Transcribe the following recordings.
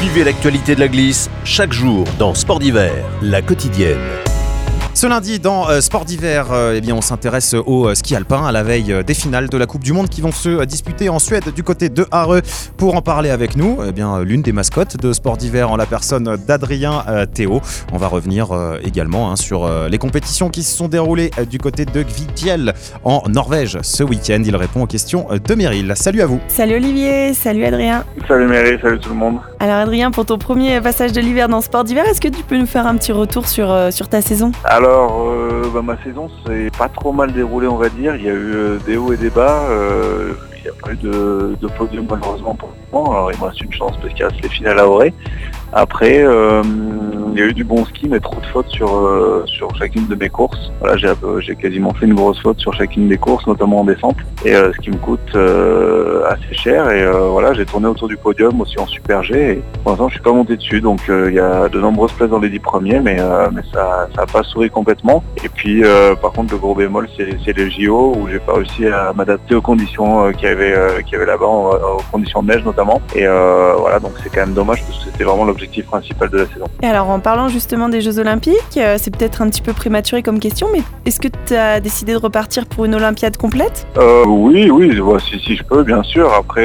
Suivez l'actualité de la glisse chaque jour dans Sport d'hiver, la quotidienne. Ce lundi, dans Sport d'hiver, on s'intéresse au ski alpin à la veille des finales de la Coupe du Monde qui vont se disputer en Suède du côté de Åre. Pour en parler avec nous, l'une des mascottes de Sport d'hiver en la personne d'Adrien Théo. On va revenir également sur les compétitions qui se sont déroulées du côté de Kvitfjell en Norvège ce week-end. Il répond aux questions de Meryl. Salut à vous. Salut Olivier, salut Adrien. Salut Meryl, salut tout le monde. Alors Adrien, pour ton premier passage de l'hiver dans Sport d'hiver, est-ce que tu peux nous faire un petit retour sur ta saison ? Alors, ma saison s'est pas trop mal déroulée, on va dire. Il y a eu des hauts et des bas. Il n'y a pas eu de podium malheureusement pour le moment. Alors il me reste une chance parce qu'il reste les finales à Åre. Après, il y a eu du bon ski, mais trop de fautes sur chacune de mes courses. Voilà, j'ai quasiment fait une grosse faute sur chacune des courses, notamment en descente, et ce qui me coûte assez cher. Et voilà, j'ai tourné autour du podium aussi en Super G. Et pour l'instant, je suis pas monté dessus, donc il y a de nombreuses places dans les 10 premiers, mais ça n'a pas souri complètement. Et puis, par contre, le gros bémol, c'est les JO où j'ai pas réussi à m'adapter aux conditions qu'il y avait là-bas, aux conditions de neige notamment. Et voilà, donc c'est quand même dommage parce que c'était vraiment l'objectif principal de la saison. Et alors en parlant justement des Jeux Olympiques, c'est peut-être un petit peu prématuré comme question, mais est-ce que tu as décidé de repartir pour une Olympiade complète ? Oui, si je peux, bien sûr. Après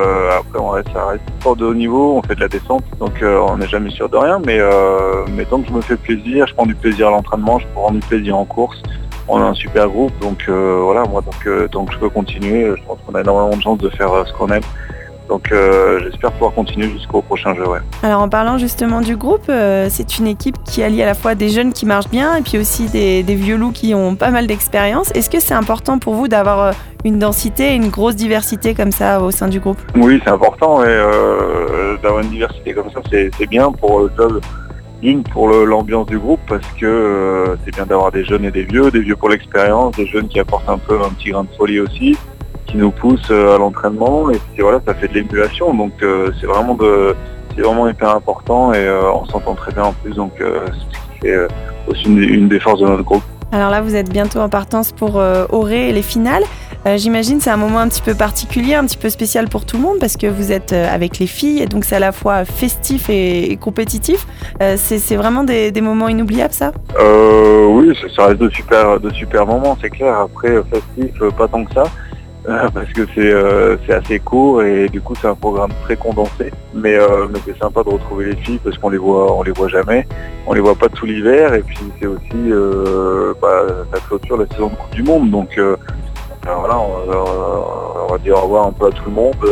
ça reste sport de haut niveau, on fait de la descente, donc on n'est jamais sûr de rien, mais tant que je me fais plaisir, je prends du plaisir à l'entraînement, je prends du plaisir en course. On a un super groupe, donc voilà, moi donc je peux continuer, je pense qu'on a énormément de chance de faire ce qu'on aime. Donc j'espère pouvoir continuer jusqu'au prochain jeu. Ouais. Alors en parlant justement du groupe, c'est une équipe qui allie à la fois des jeunes qui marchent bien et puis aussi des vieux loups qui ont pas mal d'expérience. Est-ce que c'est important pour vous d'avoir une densité, une grosse diversité comme ça au sein du groupe ? Oui, c'est important, et d'avoir une diversité comme ça, c'est bien pour le club. Une, pour l'ambiance du groupe, parce que c'est bien d'avoir des jeunes et des vieux pour l'expérience, des jeunes qui apportent un petit grain de folie aussi, qui nous poussent à l'entraînement, et puis voilà, ça fait de l'émulation, donc c'est vraiment hyper important, et on s'entend très bien en plus, donc c'est ce qui fait aussi une des forces de notre groupe. Alors là, vous êtes bientôt en partance pour Åre et les finales. J'imagine c'est un moment un petit peu particulier, un petit peu spécial pour tout le monde parce que vous êtes avec les filles et donc c'est à la fois festif et compétitif. C'est vraiment des moments inoubliables, ça ? Oui, ça reste de super moments, c'est clair. Après, festif, pas tant que ça. Parce que c'est assez court et du coup c'est un programme très condensé, mais c'est sympa de retrouver les filles parce qu'on les voit jamais, on les voit pas tout l'hiver, et puis c'est aussi ça clôture la saison de Coupe du Monde, donc voilà, on va dire au revoir un peu à tout le monde,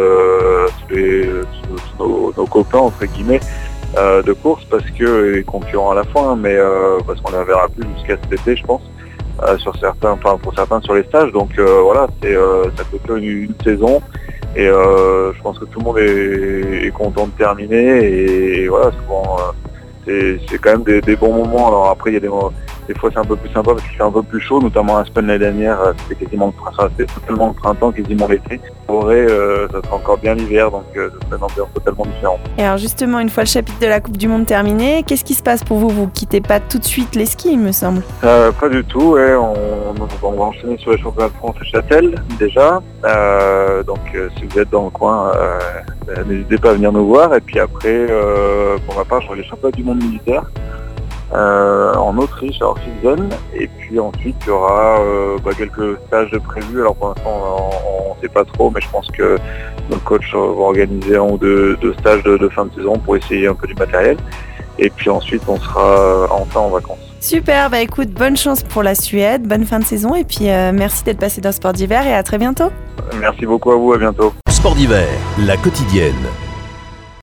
tous nos copains entre guillemets de course, parce que les concurrents à la fois, mais parce qu'on les verra plus jusqu'à cet été, je pense. Pour certains sur les stages, donc voilà, ça clôture une saison, et je pense que tout le monde est content de terminer, et voilà, souvent c'est quand même des bons moments. Alors après il y a des fois c'est un peu plus sympa parce qu'il fait un peu plus chaud, notamment à Aspen l'année dernière, c'était quasiment totalement le printemps, quasiment l'été. En vrai, ça sera encore bien l'hiver, donc ça serait une ambiance totalement différente. Et alors justement, une fois le chapitre de la Coupe du Monde terminé, qu'est-ce qui se passe pour vous ? Vous quittez pas tout de suite les skis, il me semble. Pas du tout, ouais. On va enchaîner sur les championnats de France à Châtel déjà. Donc si vous êtes dans le coin, n'hésitez pas à venir nous voir. Et puis après, pour ma part, je ferai les championnats du monde militaire en Autriche, à Orfilsen, et puis ensuite il y aura quelques stages de prévus. Alors pour l'instant on ne sait pas trop, mais je pense que notre coach va organiser un ou deux stages de fin de saison pour essayer un peu du matériel, et puis ensuite on sera enfin en vacances. Super, écoute, bonne chance pour la Suède, bonne fin de saison, et puis merci d'être passé dans Sport d'hiver, et à très bientôt. Merci beaucoup à vous, à bientôt. Sport d'hiver, la quotidienne.